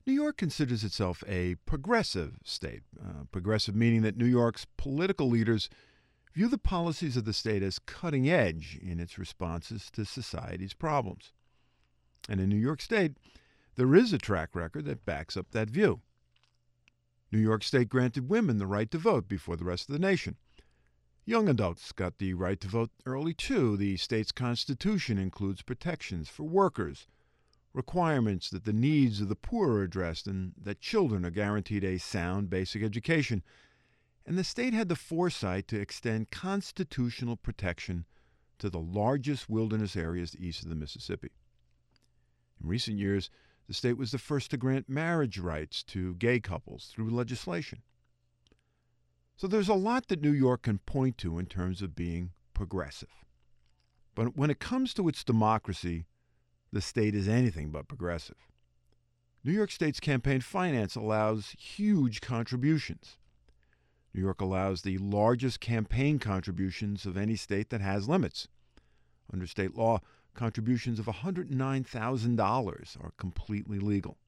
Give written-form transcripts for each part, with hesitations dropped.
New York considers itself a progressive state. Progressive meaning that New York's political leaders view the policies of the state as cutting edge in its responses to society's problems. And in New York State, there is a track record that backs up that view. New York State granted women the right to vote before the rest of the nation. Young adults got the right to vote early, too. The state's constitution includes protections for workers, requirements that the needs of the poor are addressed, and that children are guaranteed a sound basic education. And the state had the foresight to extend constitutional protection to the largest wilderness areas east of the Mississippi. In recent years, the state was the first to grant marriage rights to gay couples through legislation. So there's a lot that New York can point to in terms of being progressive. But when it comes to its democracy, the state is anything but progressive. New York State's campaign finance allows huge contributions. New York allows the largest campaign contributions of any state that has limits. Under state law, contributions of $109,000 are completely legal.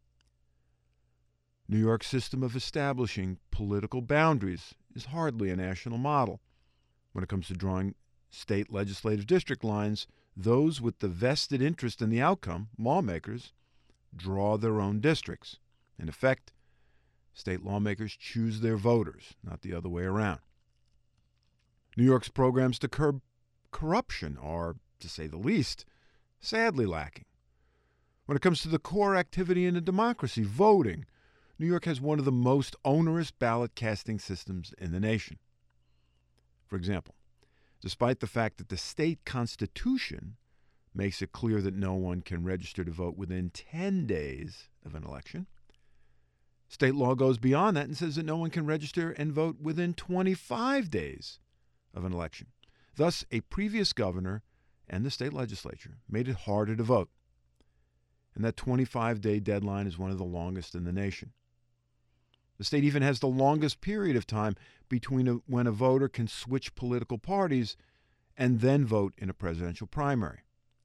New York's system of establishing political boundaries is hardly a national model. When it comes to drawing state legislative district lines, those with the vested interest in the outcome, lawmakers, draw their own districts. In effect, state lawmakers choose their voters, not the other way around. New York's programs to curb corruption are, to say the least, sadly lacking. When it comes to the core activity in a democracy, voting, New York has one of the most onerous ballot casting systems in the nation. For example, despite the fact that the state constitution makes it clear that no one can register to vote within 10 days of an election, state law goes beyond that and says that no one can register and vote within 25 days of an election. Thus, a previous governor and the state legislature made it harder to vote. And that 25-day deadline is one of the longest in the nation. The state even has the longest period of time between when a voter can switch political parties and then vote in a presidential primary.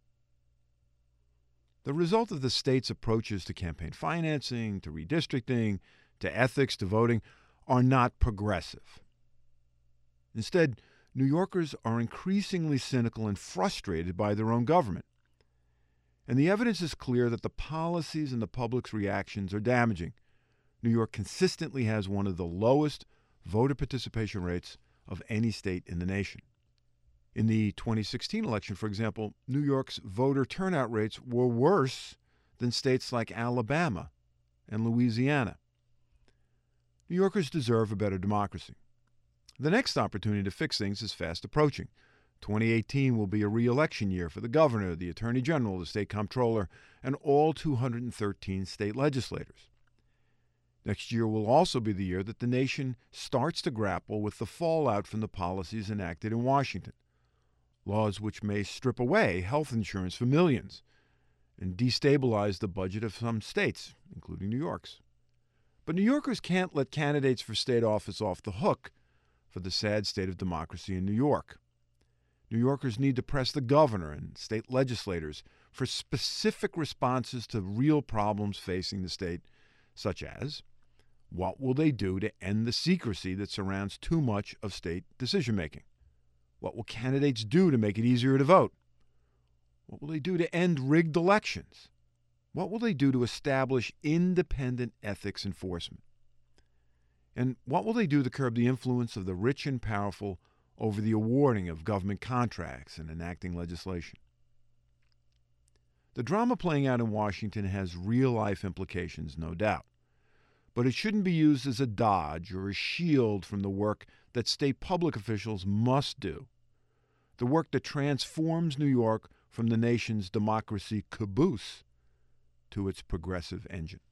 The result of the state's approaches to campaign financing, to redistricting, to ethics, to voting are not progressive. Instead, New Yorkers are increasingly cynical and frustrated by their own government. And the evidence is clear that the policies and the public's reactions are damaging. New York consistently has one of the lowest voter participation rates of any state in the nation. In the 2016 election, for example, New York's voter turnout rates were worse than states like Alabama and Louisiana. New Yorkers deserve a better democracy. The next opportunity to fix things is fast approaching. 2018 will be a re-election year for the governor, the attorney general, the state comptroller, and all 213 state legislators. Next year will also be the year that the nation starts to grapple with the fallout from the policies enacted in Washington. Laws which may strip away health insurance for millions and destabilize the budget of some states, including New York's. But New Yorkers can't let candidates for state office off the hook for the sad state of democracy in New York. New Yorkers need to press the governor and state legislators for specific responses to real problems facing the state, such as what will they do to end the secrecy that surrounds too much of state decision-making? What will candidates do to make it easier to vote? What will they do to end rigged elections? What will they do to establish independent ethics enforcement? And what will they do to curb the influence of the rich and powerful over the awarding of government contracts and enacting legislation? The drama playing out in Washington has real-life implications, no doubt. But it shouldn't be used as a dodge or a shield from the work that state public officials must do, the work that transforms New York from the nation's democracy caboose to its progressive engine.